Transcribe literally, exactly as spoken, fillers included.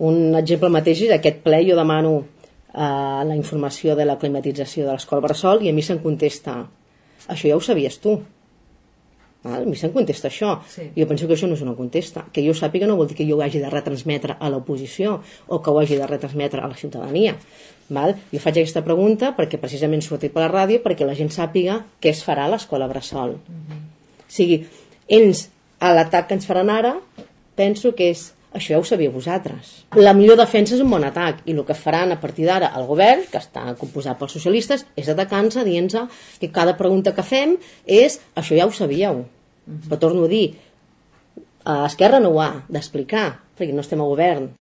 Un exemple mateix és aquest ple, jo demano eh, la informació de la climatització de l'escola Bressol i a mi se'm contesta, això ja ho sabies tu. Val? A mi se'm contesta això. Sí. Jo penso que això no és una contesta. Que jo sàpiga no vol dir que jo ho hagi de retransmetre a l'oposició o que ho hagi de retransmetre a la ciutadania. Val? Jo faig aquesta pregunta perquè precisament surti per la ràdio perquè la gent sàpiga què es farà a l'escola Bressol. Uh-huh. O sigui, ells, a l'atac que ens faran ara, penso que és això ja ho sabíeu vosaltres. La millor defensa és un bon atac i el que faran a partir d'ara el govern, que està composat pels socialistes, és atacar-nos dient-nos que cada pregunta que fem és això ja ho sabíeu. Uh-huh. Però torno a dir, a Esquerra no ho ha d'explicar perquè no estem a govern.